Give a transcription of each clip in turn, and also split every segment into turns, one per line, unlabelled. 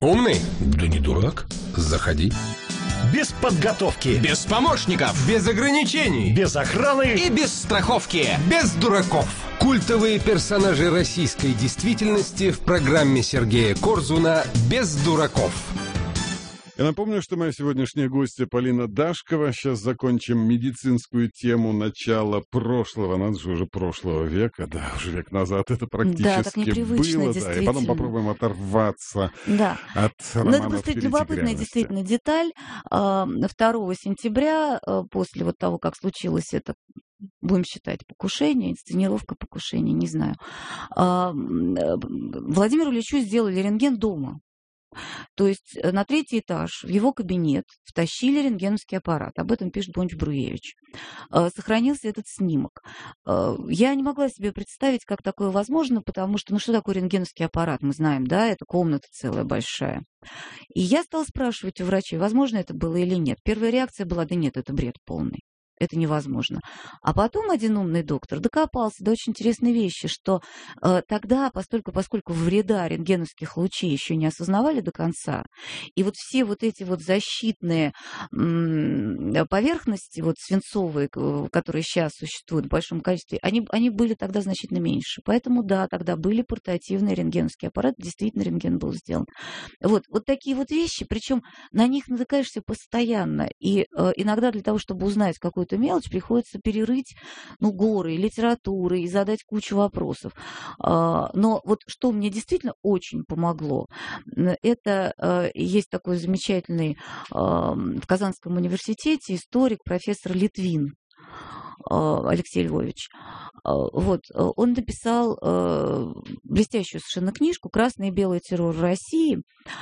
Умный? Да не дурак. Заходи.
Без подготовки.
Без помощников.
Без ограничений.
Без охраны.
И без страховки.
Без дураков. Культовые персонажи российской действительности в программе Сергея Корзуна «Без дураков».
Я напомню, что моя сегодняшняя гостья Полина Дашкова. Сейчас закончим медицинскую тему начала прошлого, надо же, уже прошлого века, да, уже век назад это практически было, да, и потом попробуем оторваться от романов.
Это просто любопытная действительно деталь. 2 сентября, после вот того, как случилось это, будем считать, покушение, инсценировка покушения, не знаю, Владимиру Ильичу сделали рентген дома. То есть на 3-й этаж в его кабинет втащили рентгеновский аппарат. Об этом пишет Бонч-Бруевич. Сохранился этот снимок. Я не могла себе представить, как такое возможно, потому что, что такое рентгеновский аппарат? Мы знаем, да, это комната целая большая. И я стала спрашивать у врачей, возможно это было или нет. Первая реакция была, да нет, это бред полный. Это невозможно. А потом один умный доктор докопался до очень интересной вещи, что тогда, поскольку вреда рентгеновских лучей еще не осознавали до конца, и вот все вот эти вот защитные поверхности, вот свинцовые, которые сейчас существуют в большом количестве, они были тогда значительно меньше. Поэтому, да, тогда были портативные рентгеновские аппараты, действительно рентген был сделан. Вот такие вот вещи, причем на них натыкаешься постоянно, и иногда для того, чтобы узнать какую-то мелочь, приходится перерыть горы литературы и задать кучу вопросов. Но вот что мне действительно очень помогло, это есть такой замечательный в Казанском университете историк, профессор Литвин Алексей Львович. Вот, он написал блестящую совершенно книжку «Красный и белый террор России».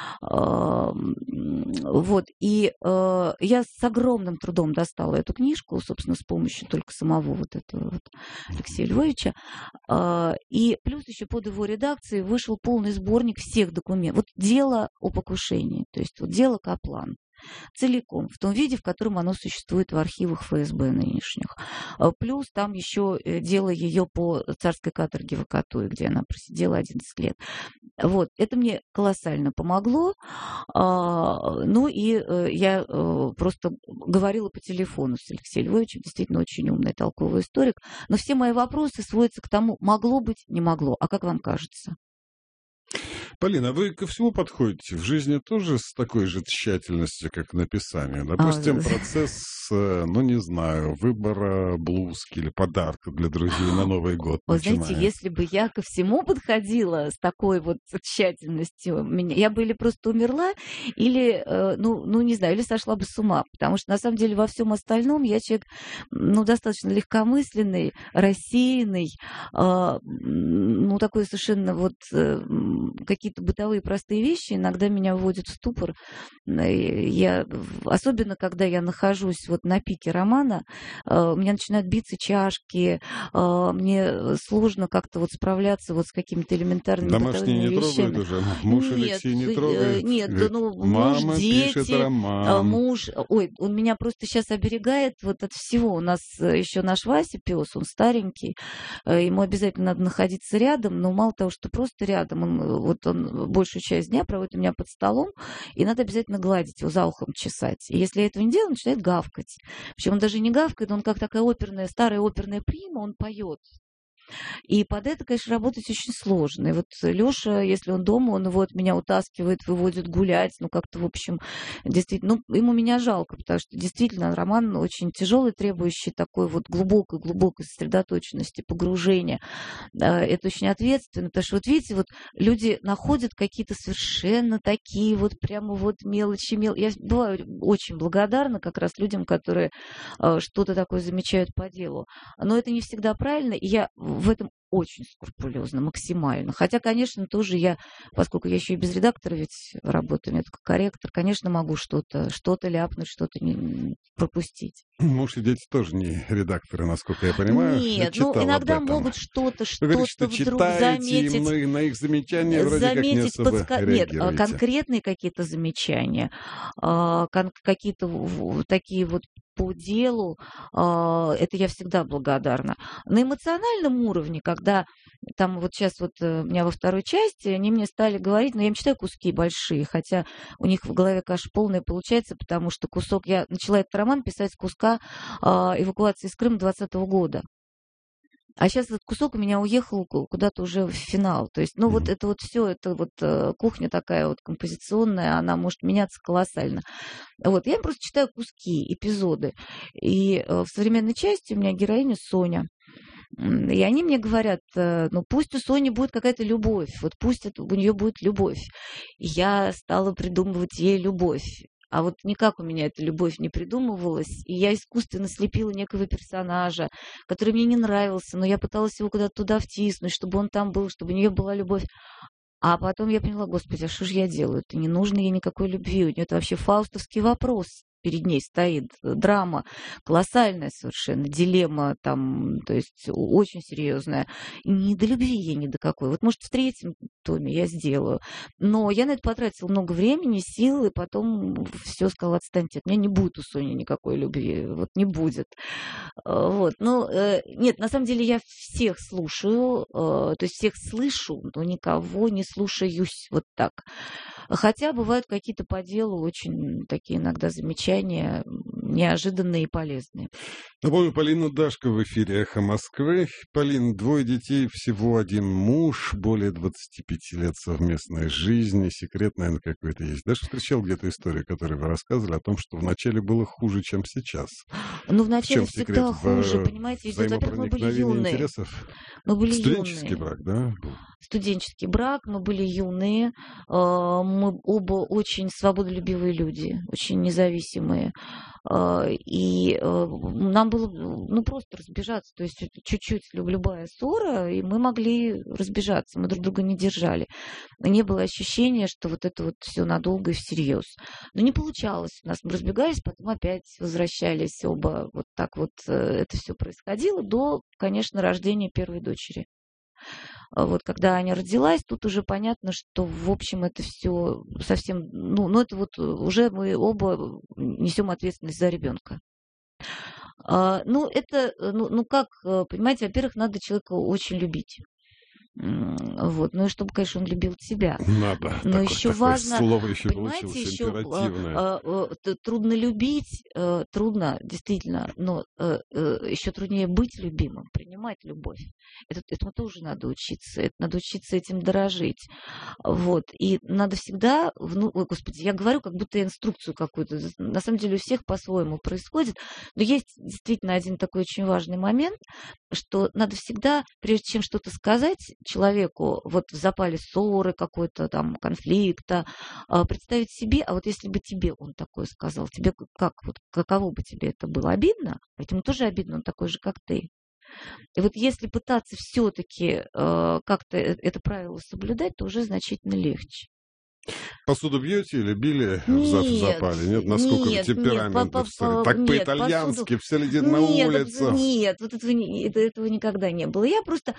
Вот, и я с огромным трудом достала эту книжку, собственно, с помощью только самого вот этого вот Алексея Львовича. И плюс еще под его редакцией вышел полный сборник всех документов. Вот дело о покушении, то есть вот дело Каплан. Целиком, в том виде, в котором оно существует в архивах ФСБ нынешних. Плюс там еще дело ее по царской каторге в Акатуе, где она просидела 11 лет. Вот, это мне колоссально помогло. Ну и я просто говорила по телефону с Алексеем Львовичем, действительно очень умный, толковый историк. Но все мои вопросы сводятся к тому, могло быть, не могло. А как вам кажется?
Полина, вы ко всему подходите в жизни тоже с такой же тщательностью, как к написанию? Допустим, процесс, не знаю, выбора блузки или подарка для друзей на Новый год.
Вы знаете, если бы я ко всему подходила с такой вот тщательностью, я бы или просто умерла, или, не знаю, или сошла бы с ума. Потому что, на самом деле, во всем остальном я человек, достаточно легкомысленный, рассеянный, такой совершенно вот какие-то бытовые простые вещи иногда меня вводят в ступор. Особенно, когда я нахожусь вот на пике романа, у меня начинают биться чашки, мне сложно как-то вот справляться вот с какими-то элементарными
домашние
бытовыми вещами.
Домашние не трогают уже? Муж Алексей не трогает?
Нет,
говорит,
муж, дети,
пишет роман.
муж... Ой, он меня просто сейчас оберегает вот от всего. У нас еще наш Вася, пес, он старенький, ему обязательно надо находиться рядом, но мало того, что просто рядом, он большую часть дня проводит у меня под столом, и надо обязательно гладить его, за ухом чесать. И если я этого не делаю, он начинает гавкать. Причем он даже не гавкает, он как такая старая оперная прима, он поет. И под это, конечно, работать очень сложно. И вот Лёша, если он дома, он его от меня утаскивает, выводит гулять, как-то, в общем, действительно, ему меня жалко, потому что действительно роман очень тяжелый, требующий такой вот глубокой сосредоточенности, погружения. Это очень ответственно, потому что, вот видите, вот люди находят какие-то совершенно такие вот прямо вот мелочи. Я бываю очень благодарна как раз людям, которые что-то такое замечают по делу. Но это не всегда правильно, и я в этом очень скрупулезно, максимально. Хотя, конечно, тоже я, поскольку я еще и без редактора ведь работаю, я только корректор, конечно, могу что-то ляпнуть, что-то не пропустить.
Муж и дети тоже не редакторы, насколько я понимаю.
Нет, иногда могут что-то
вдруг
заметить.
Им на их замечания вроде как не особо реагируете.
Нет, конкретные какие-то замечания, какие-то такие вот по делу, это я всегда благодарна. На эмоциональном уровне, когда когда там вот сейчас вот у меня во второй части, они мне стали говорить, я им читаю куски большие, хотя у них в голове каша полная получается, потому что кусок, я начала этот роман писать с куска эвакуации из Крыма 2020 года. А сейчас этот кусок у меня уехал куда-то уже в финал. То есть, вот это вот все, это вот кухня такая вот композиционная, она может меняться колоссально. Вот, я просто читаю куски, эпизоды. И в современной части у меня героиня Соня. И они мне говорят, пусть у Сони будет какая-то любовь, вот пусть у нее будет любовь. И я стала придумывать ей любовь. А вот никак у меня эта любовь не придумывалась. И я искусственно слепила некого персонажа, который мне не нравился, но я пыталась его куда-то туда втиснуть, чтобы он там был, чтобы у нее была любовь. А потом я поняла, господи, а что же я делаю? Это не нужно ей никакой любви. У нее это вообще фаустовский вопрос перед ней стоит. Драма колоссальная совершенно, дилемма там, то есть очень серьезная. И не до любви ей ни до какой. Вот, может, в третьем томе я сделаю. Но я на это потратила много времени, сил, и потом все сказала, отстаньте, от меня не будет у Сони никакой любви. Вот не будет. Вот. Нет, на самом деле я всех слушаю, то есть всех слышу, но никого не слушаюсь вот так. Хотя бывают какие-то по делу очень такие иногда замечания неожиданные и полезные.
Напомню, Полина Дашкова в эфире «Эхо Москвы». Полин, 2 детей, всего 1 муж, более 25 лет совместной жизни. Секрет, наверное, какой-то есть. Даже встречал где-то историю, которую вы рассказывали, о том, что вначале было хуже, чем сейчас.
Вначале всегда хуже, понимаете. Во-первых, мы были юные.
Интересов?
Мы были
Студенческий
юные.
брак, да?
Студенческий брак, мы были юные, мы оба очень свободолюбивые люди, очень независимые. И нам было просто разбежаться, то есть чуть-чуть любая ссора, и мы могли разбежаться, мы друг друга не держали. Не было ощущения, что вот это вот все надолго и всерьез. Но не получалось у нас, мы разбегались, потом опять возвращались оба, вот так вот это все происходило до, конечно, рождения первой дочери. Вот когда Аня родилась, тут уже понятно, что, в общем, это все совсем, это вот уже мы оба несем ответственность за ребенка. Как, понимаете, во-первых, надо человека очень любить. Вот. И чтобы, конечно, он любил тебя.
Надо.
Но еще важно,
слово еще
понимаете, еще трудно любить, трудно, действительно, но еще труднее быть любимым, принимать любовь. Этому тоже надо учиться. Надо учиться этим дорожить. Вот. И надо всегда, господи, я говорю, как будто инструкцию какую-то. На самом деле у всех по-своему происходит. Но есть действительно один такой очень важный момент, что надо всегда, прежде чем что-то сказать человеку, вот в запале ссоры какой-то там конфликта, представить себе, а вот если бы тебе он такое сказал, тебе каково бы тебе это было? Обидно? Ведь ему тоже обидно, он такой же, как ты. И вот если пытаться все-таки как-то это правило соблюдать, то уже значительно легче.
Посуду бьете или били в запале? Нет, насколько темперамент в ссоре? Так по-итальянски, все летит на улицу.
Нет, вот этого никогда не было. Я просто,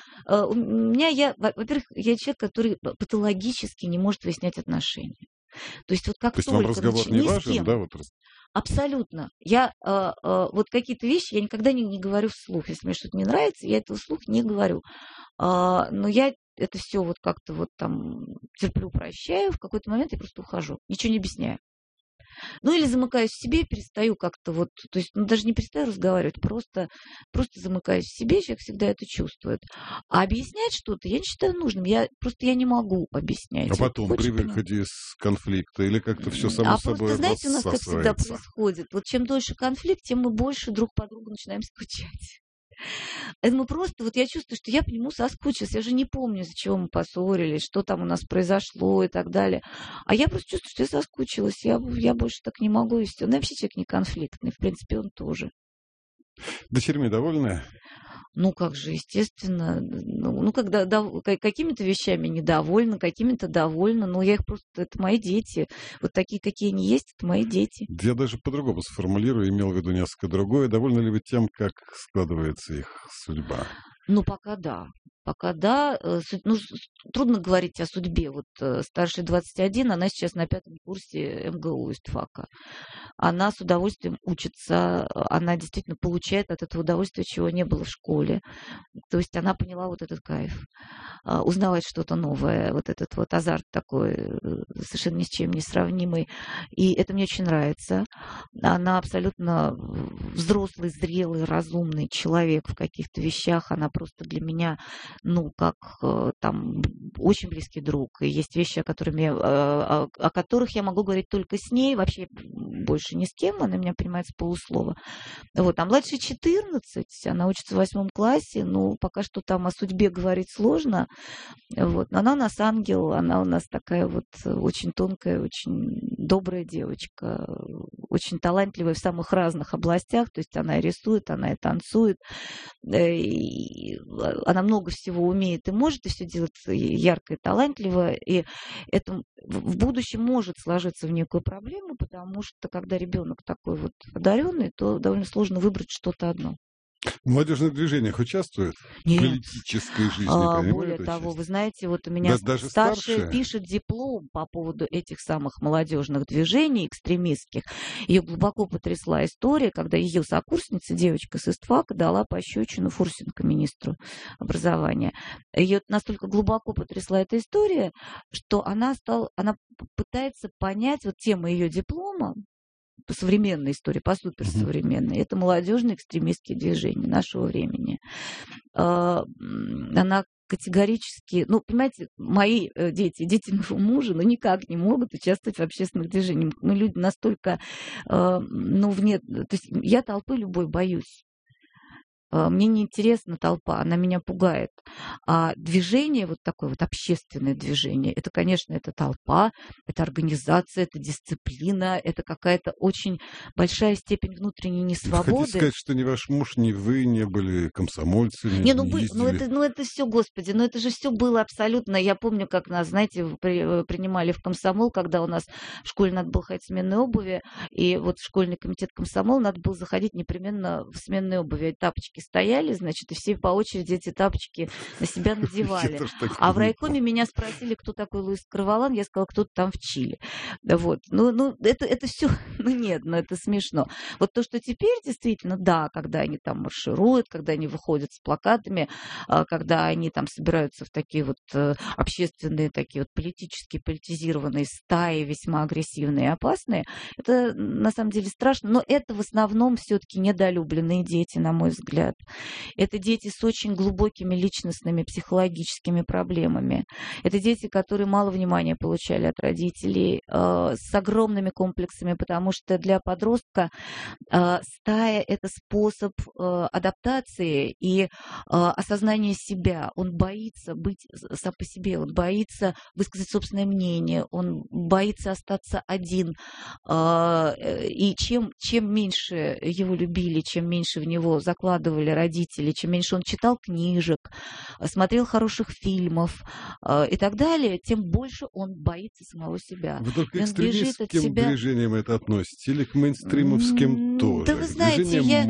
во-первых, я человек, который патологически не может выяснять отношения. То есть вот как только...
вам разговор не важен, да?
Абсолютно. Я вот какие-то вещи я никогда не говорю вслух. Если мне что-то не нравится, я это вслух не говорю. Но я это все вот как-то вот там терплю, прощаю. В какой-то момент я просто ухожу. Ничего не объясняю. Или замыкаюсь в себе, перестаю как-то вот... То есть даже не перестаю разговаривать, просто замыкаюсь в себе, человек всегда это чувствует. А объяснять что-то я не считаю нужным. Я не могу объяснять.
А потом при выходе из конфликта или как-то все само собой
знаете, у нас как всегда происходит. Вот чем дольше конфликт, тем мы больше друг по другу начинаем скучать. Это мы просто, я чувствую, что я по нему соскучилась. Я же не помню, из-за чего мы поссорились, что там у нас произошло и так далее. А я просто чувствую, что я соскучилась. Я больше так не могу, и все. Он вообще человек не конфликтный. В принципе, он тоже.
Дочерьми довольны?
Как же, естественно. Когда какими-то вещами недовольна, какими-то довольна. Я их просто... Это мои дети. Вот такие, какие они есть, это мои дети.
Я даже по-другому сформулирую, имел в виду несколько другое. Довольны ли вы тем, как складывается их судьба?
Пока да. Пока да. Ну, трудно говорить о судьбе. Вот старшей 21, она сейчас на 5-м курсе МГУ ИСТФАКа. Она с удовольствием учится, она действительно получает от этого удовольствия, чего не было в школе. То есть она поняла вот этот кайф, узнавать что-то новое, вот этот вот азарт такой, совершенно ни с чем не сравнимый. И это мне очень нравится. Она абсолютно взрослый, зрелый, разумный человек в каких-то вещах. Она просто для меня, ну, как там очень близкий друг. И есть вещи, о которых я могу говорить только с ней, вообще больше ни с кем, она меня понимает с полуслова. Вот, а младшей 14, она учится в 8 классе, ну, пока что там о судьбе говорить сложно. Вот, но она у нас ангел, она у нас такая вот очень тонкая, очень добрая девочка, очень талантливая в самых разных областях, то есть она и рисует, она и танцует, и она много всего умеет и может, и все делать ярко и талантливо, и это в будущем может сложиться в некую проблему, потому что когда ребенок такой вот одаренный, то довольно сложно выбрать что-то одно.
В молодежных движениях участвует?
Нет.
В политической жизни
Более того, вы знаете, вот у меня
даже
старшая пишет диплом по поводу этих самых молодежных движений экстремистских. Ее глубоко потрясла история, когда ее сокурсница, девочка с ИСТФАКа, дала пощечину Фурсенко, министру образования. Ее настолько глубоко потрясла эта история, что она пытается понять вот тему ее диплома, по современной истории, по суперсовременной. Это молодежные экстремистские движения нашего времени. Она категорически, ну, понимаете, мои дети моего мужа, ну, никак не могут участвовать в общественных движениях. Мы люди настолько, ну, то есть я толпы любой боюсь. Мне неинтересна толпа, она меня пугает. А движение, вот такое вот общественное движение, это, конечно, это толпа, это организация, это дисциплина, это какая-то очень большая степень внутренней несвободы.
Вы хотите сказать, что ни ваш муж, ни вы не были комсомольцами,
это все, господи, это же все было абсолютно. Я помню, как нас, знаете, принимали в комсомол, когда у нас в школе надо было ходить в сменной обуви, и вот в школьный комитет комсомола надо было заходить непременно в сменной обуви. Тапочки стояли, значит, и все по очереди эти тапочки на себя надевали. А в райкоме меня спросили, кто такой Луис Карвалан, я сказала, кто-то там в Чили. Вот. Это все, это смешно. Вот то, что теперь действительно, да, когда они там маршируют, когда они выходят с плакатами, когда они там собираются в такие вот общественные, такие вот политизированные стаи, весьма агрессивные и опасные, это на самом деле страшно, но это в основном все-таки недолюбленные дети, на мой взгляд. Это дети с очень глубокими личностными, психологическими проблемами. Это дети, которые мало внимания получали от родителей, с огромными комплексами, потому что для подростка стая – это способ адаптации и осознания себя. Он боится быть сам по себе, он боится высказать собственное мнение, он боится остаться один. И чем меньше его любили, чем меньше в него закладывали родители, чем меньше он читал книжек, смотрел хороших фильмов и так далее, тем больше он боится самого себя.
Вы только к экстремистским движениям это относите или к мейнстримовским тоже?
Да вы знаете,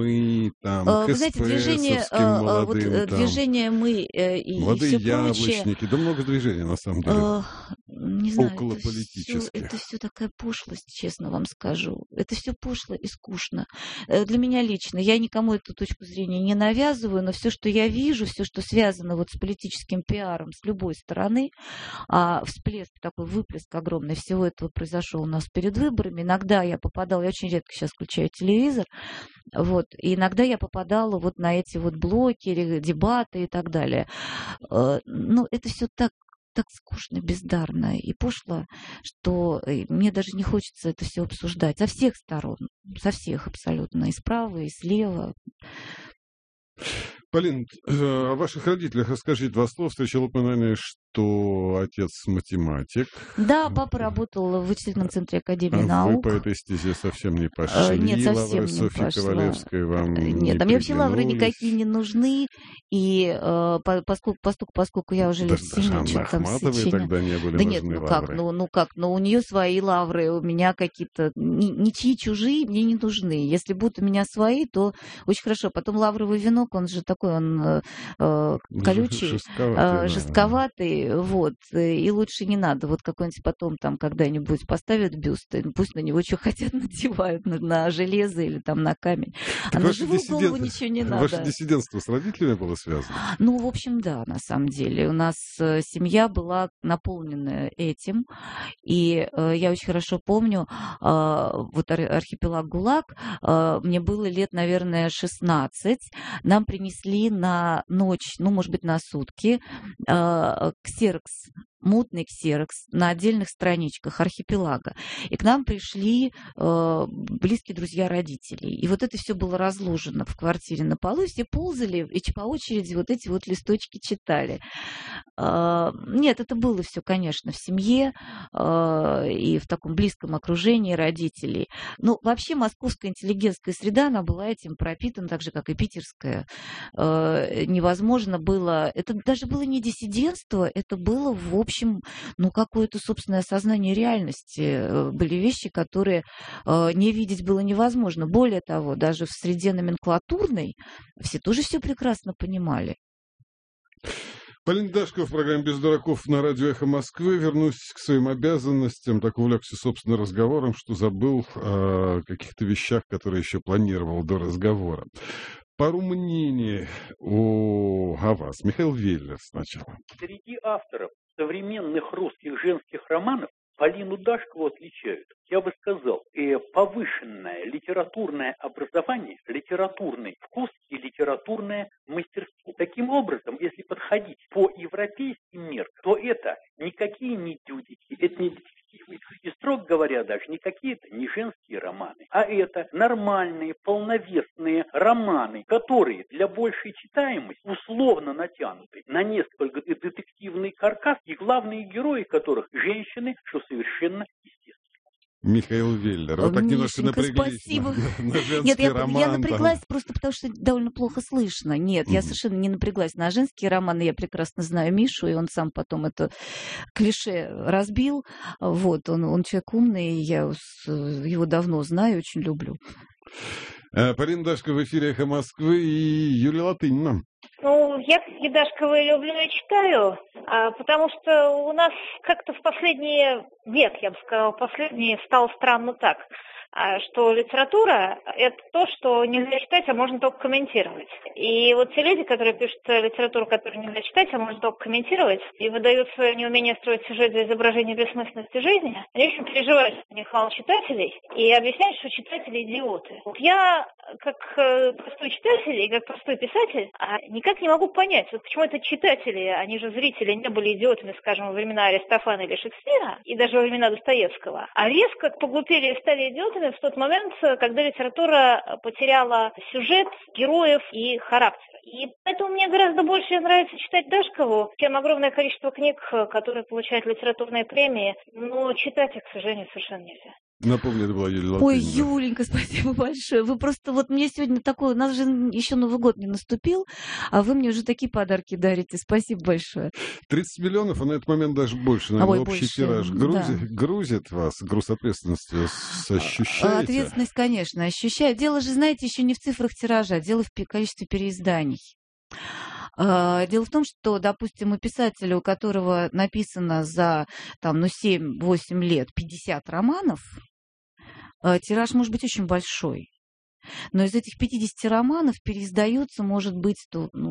движение «Мы» и
«Молодые
все
яблочники»,
прочее.
да много движений на самом деле.
Не знаю,
околополитических.
Это все такая пошлость, честно вам скажу. Это все пошло и скучно. Для меня лично, я никому эту точку зрения не навязываю, но все, что я вижу, все, что связано вот с политическим пиаром с любой стороны, всплеск, такой выплеск огромный всего этого произошел у нас перед выборами. Иногда я попадала, я очень редко сейчас включаю телевизор, вот, и иногда я попадала вот на эти вот блоки, дебаты и так далее. Ну, это все так скучно, бездарно и пошло, что мне даже не хочется это все обсуждать со всех сторон, со всех абсолютно, и справа, и слева.
Полин, о ваших родителях расскажите 2 слова. Встречал упоминание, что отец математик.
Да, папа работал в вычислительном центре Академии наук.
Вы по этой стезе совсем не пошли?
Нет, совсем
лавры
не
Софьи
пошла.
Ковалевской вам не
Нет, там мне вообще лавры
приглянулись?
никакие не нужны. И поскольку я уже лет 7
Даже Анны
учила там
Ахматовой
сечение.
тогда не были
Да нет,
нужны
ну как, у нее свои лавры, у меня какие-то, ничьи чужие мне не нужны. Если будут у меня свои, то очень хорошо. Потом лавровый венок, он же такой, он колючий, жестковатый, вот, и лучше не надо. Вот какой-нибудь потом там когда-нибудь поставят бюст, и пусть на него что хотят надевают, на железо или там на камень.
Так
а на живую голову ничего не надо.
Ваше диссидентство с родителями было связано?
Ну, в общем, да, на самом деле. У нас семья была наполнена этим, и я очень хорошо помню, вот архипелаг ГУЛАГ, мне было лет, наверное, 16, нам принесли на ночь, ну, может быть, на сутки, ксерокс, мутный ксерокс на отдельных страничках архипелага. И к нам пришли близкие друзья родителей. И вот это все было разложено в квартире на полу, и все ползали и по очереди вот эти вот листочки читали. Нет, это было все, конечно, в семье и в таком близком окружении родителей. Но вообще московская интеллигентская среда, она была этим пропитана, так же, как и питерская. Невозможно было... Это даже было не диссидентство, это было, в общем, ну, какое-то собственное осознание реальности. Были вещи, которые не видеть было невозможно. Более того, даже в среде номенклатурной все тоже все прекрасно понимали.
Полина Дашкова в программе «Без дураков» на радио «Эхо Москвы». Вернусь к своим обязанностям. Так увлекся, собственно, разговором, что забыл о каких-то вещах, которые еще планировал до разговора. Пару мнений о вас. Михаил Веллер сначала.
Среди авторов современных русских женских романов Полину Дашкову отличают, я бы сказал, повышенное литературное образование, литературный вкус и литературное мастерство. Таким образом, если подходить по европейским меркам, то это никакие не дюдики, это не детективы. И, строго говоря, даже никакие это не женские романы, а это нормальные, полновесные романы, которые для большей читаемости условно натянуты на несколько детективный каркас, и главные герои которых женщины, что совершенно естественно.
Михаил Веллер. Вы так немножко напряглись.
Спасибо.
На женский
Нет,
роман,
я напряглась просто потому, что довольно плохо слышно. Нет, я совершенно не напряглась на женские романы. Я прекрасно знаю Мишу, и он сам потом это клише разбил. Вот, он человек умный, я его давно знаю, очень люблю.
Полина Дашкова в эфире «Эхо Москвы» и Юлия Латынина.
Ну, я Дашкова и люблю и читаю, потому что у нас как-то в последний век, я бы сказала, последний стало странно так, что литература – это то, что нельзя читать, а можно только комментировать. И вот те люди, которые пишут литературу, которую нельзя читать, а можно только комментировать, и выдают свое неумение строить сюжет для изображения бессмысленности жизни, они очень переживают, что у них мало читателей, и объясняют, что читатели – идиоты. Вот я, как простой читатель и как простой писатель, никак не могу понять, вот почему это читатели, они же зрители, не были идиотами, скажем, во времена Аристофана или Шекспира, и даже во времена Достоевского, а резко поглупели и стали идиотами в тот момент, когда литература потеряла сюжет, героев и характер. И поэтому мне гораздо больше нравится читать Дашкову, чем огромное количество книг, которые получают литературные премии, но читать их, к сожалению, совершенно нельзя.
Напомню, это была Юлия Латынина.
Ой, Юленька, спасибо большое. Вы просто, вот мне сегодня такое, у нас же еще Новый год не наступил, а вы мне уже такие подарки дарите. Спасибо большое.
30 миллионов, а на этот момент даже больше, наверное, общий
больше,
тираж.
да.
Грузит вас, груз ответственности ощущаете?
Ответственность, конечно, ощущаю. Дело же, знаете, еще не в цифрах тиража, а дело в количестве переизданий. Дело в том, что, допустим, у писателя, у которого написано за 7-8 лет 50 романов, тираж может быть очень большой. Но из этих 50 романов переиздается, может быть,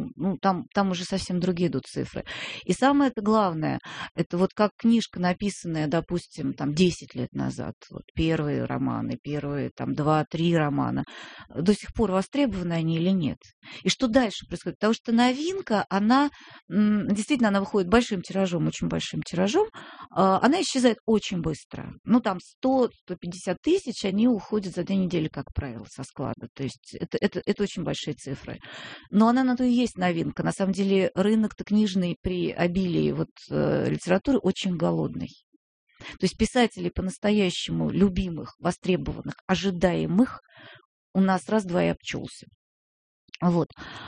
там уже совсем другие идут цифры. И самое это главное, это вот как книжка, написанная, допустим, 10 лет назад, вот первые романы, первые 2-3 романа, до сих пор востребованы они или нет. И что дальше происходит? Потому что новинка, она действительно, она выходит большим тиражом, очень большим тиражом, она исчезает очень быстро. 100-150 тысяч, они уходят за 2 недели, как правило, со склада. вклада. То есть это очень большие цифры. Но она на то и есть новинка. На самом деле рынок-то книжный при обилии литературы очень голодный. То есть писателей по-настоящему любимых, востребованных, ожидаемых у нас раз-два и обчелся. Вот.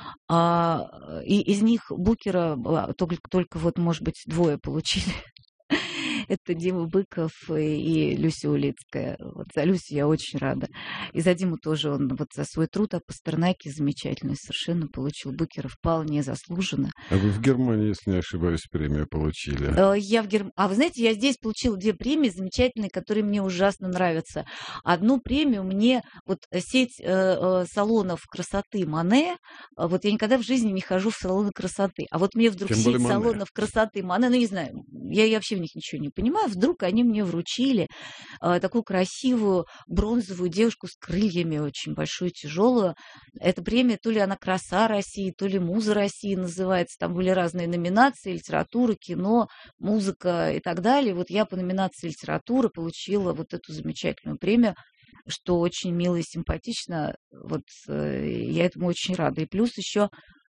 И из них Букера только может быть, 2 получили. Это Дима Быков и Люся Улицкая. Вот за Люсю я очень рада. И за Диму тоже он за свой труд о Пастернаке замечательный совершенно получил Букера вполне заслуженно.
А вы в Германии, если не ошибаюсь, премию получили?
Вы знаете, я здесь получила 2 премии замечательные, которые мне ужасно нравятся. Одну премию мне сеть салонов красоты Мане. Я никогда в жизни не хожу в салоны красоты. А мне вдруг сеть салонов красоты Мане, не знаю, я вообще в них ничего не понимаю, вдруг они мне вручили такую красивую бронзовую девушку с крыльями, очень большую, тяжелую. Эта премия, то ли она «Краса России», то ли «Муза России» называется. Там были разные номинации: литература, кино, музыка и так далее. Я по номинации литературы получила эту замечательную премию, что очень мило и симпатично. Я этому очень рада. И плюс еще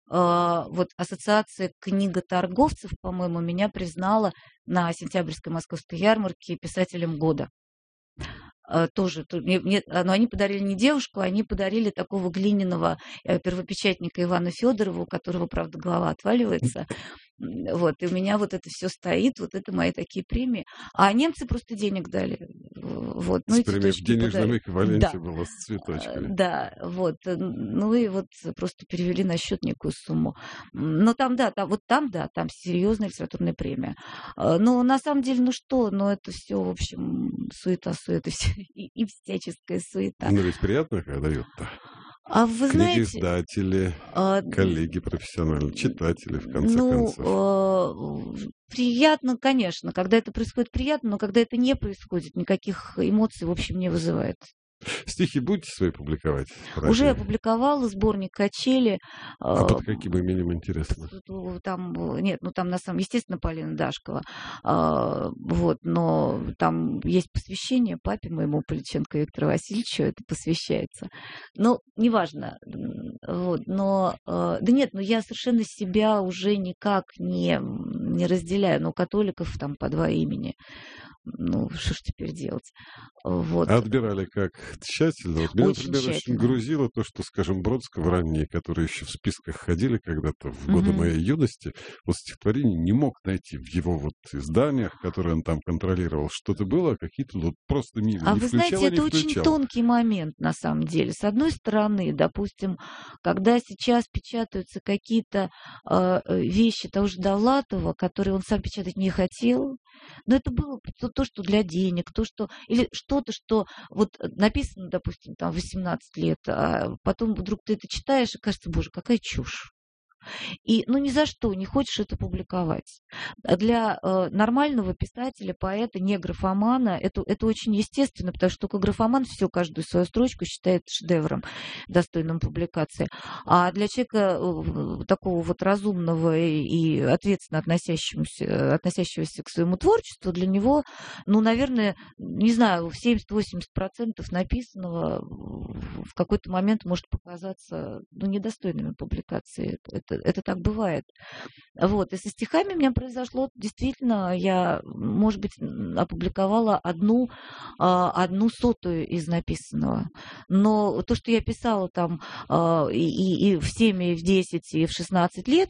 Ассоциация книготорговцев, по-моему, меня признала на сентябрьской московской ярмарке писателем года. Тоже, но они подарили не девушку, они подарили такого глиняного первопечатника Ивана Федорова, у которого, правда, голова отваливается. И у меня это все стоит, это мои такие премии. А немцы просто денег дали.
С премией в денежном эквиваленте было с цветочками.
Да, просто перевели на счет некую сумму. Но там серьезная литературная премия. Но на самом деле, это все, в общем, суета и всяческая суета.
Но ведь приятно, когда дают-то.
А вы знаете,
книги-издатели, коллеги профессиональные, читатели, в конце концов.
Приятно, конечно. Когда это происходит, приятно, но когда это не происходит, никаких эмоций, в общем, не вызывает.
Стихи будете свои публиковать?
Уже опубликовала сборник «Качели».
А под каким именем, интересно?
Там, естественно, Полина Дашкова. Но там есть посвящение папе моему, Поличенко Виктору Васильевичу, это посвящается. Неважно. Я совершенно себя уже никак не разделяю. Но католиков там по 2 имени. Что ж теперь делать?
А отбирали как тщательно? Меня, например, очень грузило то, что, скажем, Бродского ранние, которые еще в списках ходили когда-то в годы моей юности, стихотворение не мог найти в его изданиях, которые он там контролировал. Что-то было, какие-то просто мимо.
А вы знаете, это очень тонкий момент, на самом деле. С одной стороны, допустим, когда сейчас печатаются какие-то вещи того же Довлатова, которые он сам печатать не хотел, но это было то, что для денег, или что-то, что написано, допустим, там 18 лет, а потом вдруг ты это читаешь, и кажется, боже, какая чушь. И ни за что не хочешь это публиковать. Для нормального писателя, поэта, не графомана, это очень естественно, потому что только графоман каждую свою строчку считает шедевром, достойным публикации. А для человека такого разумного и ответственно относящегося к своему творчеству, для него, наверное, не знаю, 70-80% написанного в какой-то момент может показаться недостойными публикации. Это так бывает. И со стихами у меня произошло действительно, я, может быть, опубликовала одну сотую из написанного. Но то, что я писала там и в 7, и в 10, и в 16 лет,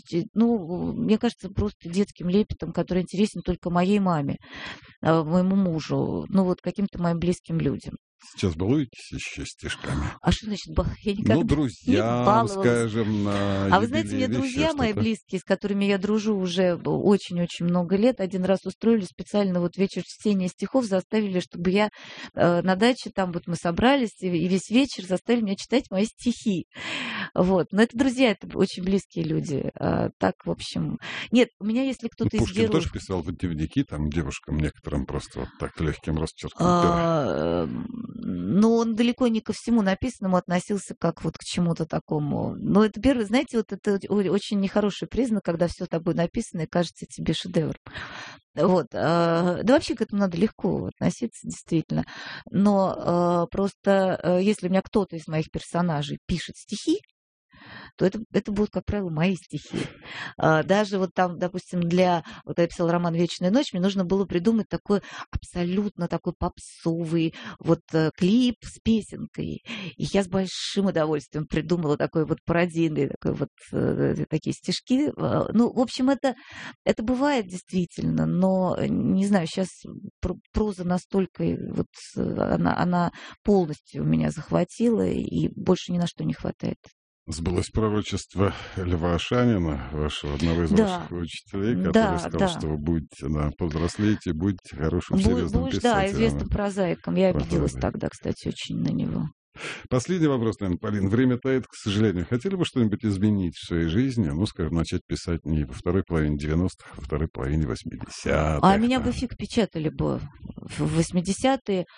мне кажется, просто детским лепетом, который интересен только моей маме, моему мужу, каким-то моим близким людям.
Сейчас балуетесь еще стишками?
А что значит баловать? Я никогда
друзьям, скажем, на
А вы знаете, мне друзья мои близкие, с которыми я дружу уже очень-очень много лет, один раз устроили специально вечер чтения стихов, заставили, чтобы я на даче, там мы собрались, и весь вечер заставили меня читать мои стихи. Но это друзья, это очень близкие люди. Так, в общем... Нет, у меня, если кто-то из
Пушкин тоже писал дневники, там, девушкам некоторым просто так легким росчерком пера.
но он далеко не ко всему написанному относился как вот к чему-то такому. Но это первый, знаете, вот это очень нехороший признак, когда все тобой написано и кажется тебе шедевром. Вот. Да вообще к этому надо легко относиться, действительно. Но просто если у меня кто-то из моих персонажей пишет стихи, то это будут, как правило, мои стихи. Даже вот там, допустим, вот я писала роман «Вечная ночь», мне нужно было придумать такой абсолютно такой попсовый вот клип с песенкой. И я с большим удовольствием придумала такой вот пародийный, такие стишки. Ну, в общем, это бывает действительно, но, не знаю, сейчас проза настолько, вот она полностью меня захватила, и больше ни на что не хватает.
Сбылось пророчество Льва Ашанина, вашего одного из ваших учителей, который сказал, что вы будете, повзрослеете, будете хорошим, серьезным писателем.
Да, известным прозаиком. Я обиделась тогда, кстати, очень на него.
Последний вопрос, наверное, Полин. Время тает, к сожалению. Хотели бы что-нибудь изменить в своей жизни? Ну, скажем, начать писать не во второй половине 90-х, а во второй половине 80-х.
А меня бы фиг печатали бы в 80-е.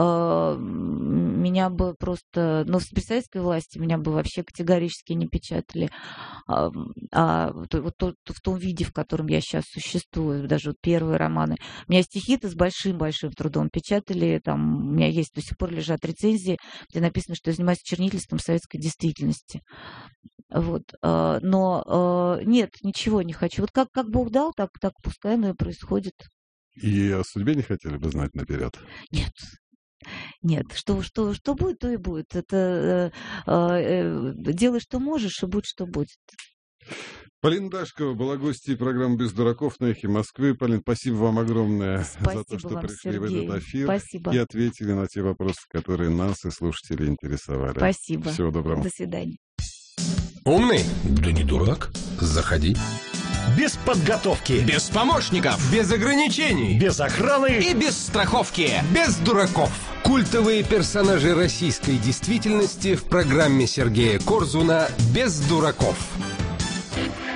Меня бы просто... Ну, при советской власти меня бы вообще категорически не печатали. Вот в том виде, в котором я сейчас существую, даже вот первые романы. У меня стихи-то с большим-большим трудом печатали. Там у меня есть, до сих пор лежат рецензии, где написано, что я занимаюсь чернительством советской действительности. Вот. Но нет, ничего не хочу. Вот как Бог дал, так пускай оно и происходит.
И о судьбе не хотели бы знать наперед?
Нет, что будет, то и будет. Это делай, что можешь, и будь, что будет.
Полина Дашкова была гостьей программы «Без дураков» на «Эхе Москвы». Полин, спасибо вам огромное за то, что пришли, Сергей, в этот эфир.
Спасибо.
И ответили на те вопросы, которые нас и слушателей интересовали.
Спасибо.
Всего доброго.
До свидания.
Умный? Да не дурак. Заходи.
Без подготовки.
Без помощников.
Без ограничений.
Без охраны.
И без страховки.
Без дураков. Культовые персонажи российской действительности в программе Сергея Корзуна «Без дураков».